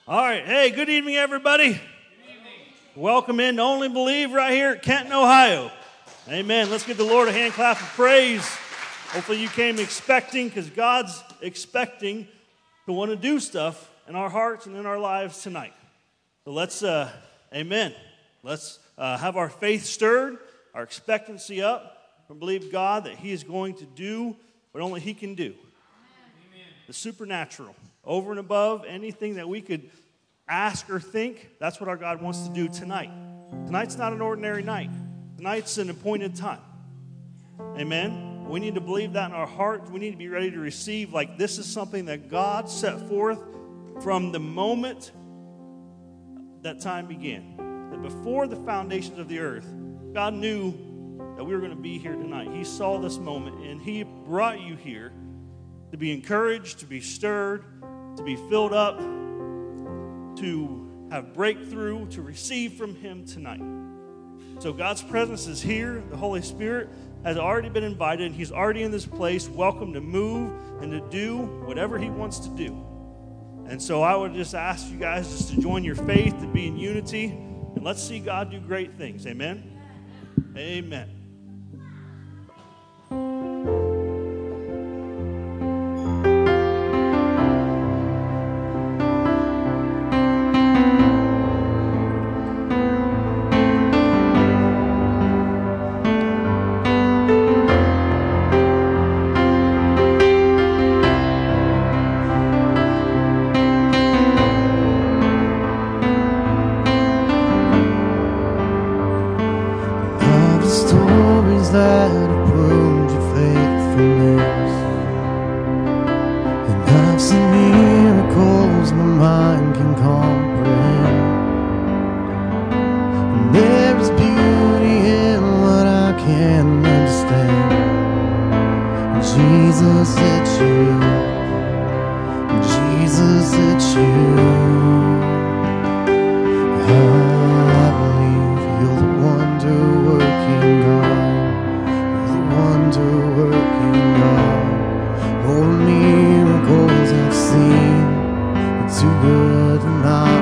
All right. Hey, good evening, everybody. Good evening. Welcome in to Only Believe right here at Kenton, Ohio. Amen. Let's give the Lord a hand clap of praise. Hopefully you came expecting, because God's expecting to want to do stuff in our hearts and in our lives tonight. So let's, amen. Let's have our faith stirred, our expectancy up, and believe God that He is going to do what only He can do. Amen. The supernatural. Over and above anything that we could ask or think, that's what our God wants to do tonight. Tonight's not an ordinary night. Tonight's an appointed time. Amen? We need to believe that in our heart. We need to be ready to receive like this is something that God set forth from the moment that time began. That before the foundations of the earth, God knew that we were going to be here tonight. He saw this moment, and He brought you here to be encouraged, to be stirred, to be filled up, to have breakthrough, to receive from Him tonight. So God's presence is here. The Holy Spirit has already been invited, and He's already in this place, welcome to move and to do whatever He wants to do. And so I would just ask you guys just to join your faith, to be in unity, and let's see God do great things. Amen? Amen. That have proved your faithfulness, and I've seen miracles my mind can comprehend, and there is beauty in what I can't understand. Jesus, it's you. Jesus, it's you. I believe you're the wonder-working God. Wonder-working God. All the miracles I've seen are too good to not